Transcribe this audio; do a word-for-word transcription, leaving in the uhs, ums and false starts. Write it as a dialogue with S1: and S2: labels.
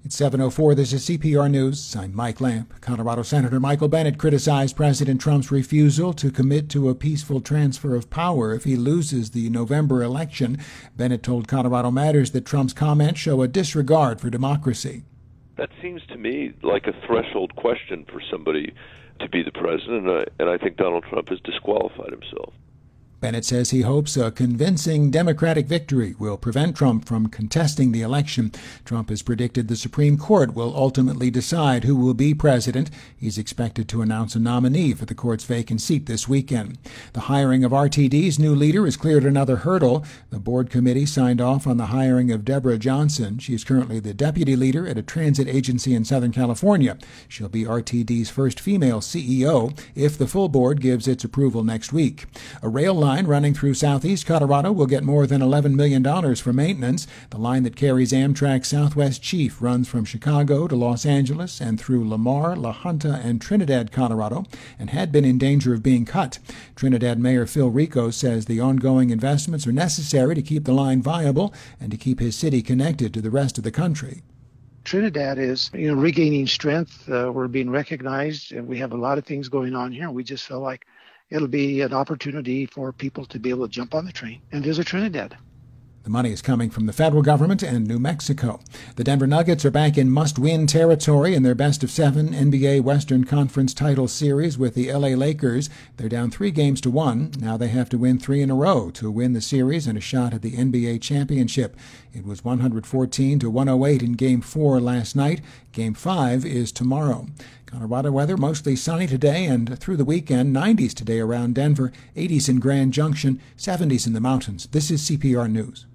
S1: It's seven oh four. This is C P R News. I'm Mike Lamp. Colorado Senator Michael Bennet criticized President Trump's refusal to commit to a peaceful transfer of power if he loses the November election. Bennet told Colorado Matters that Trump's comments show a disregard for democracy.
S2: That seems to me like a threshold question for somebody to be the president, and I, and I think Donald Trump has disqualified himself.
S1: Bennet says he hopes a convincing Democratic victory will prevent Trump from contesting the election. Trump has predicted the Supreme Court will ultimately decide who will be president. He's expected to announce a nominee for the court's vacant seat this weekend. The hiring of R T D's new leader has cleared another hurdle. The board committee signed off on the hiring of Deborah Johnson. She is currently the deputy leader at a transit agency in Southern California. She'll be R T D's first female C E O if the full board gives its approval next week. A rail line running through southeast Colorado will get more than eleven million dollars for maintenance. The line that carries Amtrak's Southwest Chief runs from Chicago to Los Angeles and through Lamar, La Junta, and Trinidad, Colorado, and had been in danger of being cut. Trinidad Mayor Phil Rico says the ongoing investments are necessary to keep the line viable and to keep his city connected to the rest of the country.
S3: Trinidad is, you know, regaining strength. Uh, we're being recognized, and we have a lot of things going on here. We just feel like it'll be an opportunity for people to be able to jump on the train and visit Trinidad.
S1: The money is coming from the federal government and New Mexico. The Denver Nuggets are back in must-win territory in their best-of-seven N B A Western Conference title series with the L A Lakers. They're down three games to one. Now they have to win three in a row to win the series and a shot at the N B A championship. It was one fourteen to one oh eight in Game four last night. Game five is tomorrow. Colorado weather, mostly sunny today and through the weekend. nineties today around Denver, eighties in Grand Junction, seventies in the mountains. This is C P R News.